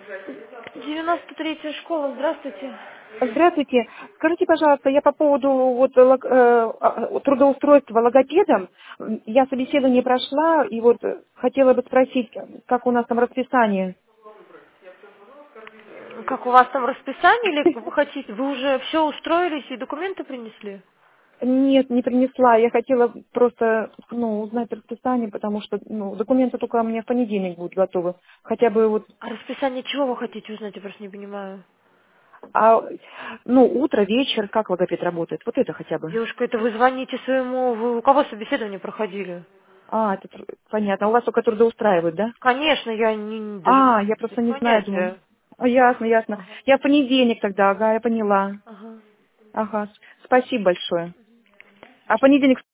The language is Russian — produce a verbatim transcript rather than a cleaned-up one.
девяносто третья школа, здравствуйте. Здравствуйте. Скажите, пожалуйста, я по поводу вот, лог- э, а, трудоустройства логопедом. М, Я собеседование прошла, и вот э, хотела бы спросить, как у нас там расписание. Как у вас там расписание или вы хотите? Вы уже все устроились и документы принесли? Нет, не принесла. Я хотела просто ну, узнать расписание, потому что ну, документы только у меня в понедельник будут готовы. Хотя бы вот, А расписание чего вы хотите узнать, я просто не понимаю. а, ну, утро, вечер, как логопед работает. Вот это хотя бы. Девушка, это вы звоните своему... Вы у кого собеседование проходили? А, это тр- понятно. У вас только трудоустраивают, да? Конечно, я не, даже А, я без просто не знаю, думаю. понятия. А, ясно, ясно. Ага. Я в понедельник тогда, ага, я поняла. Ага. Ага, спасибо большое. А в понедельник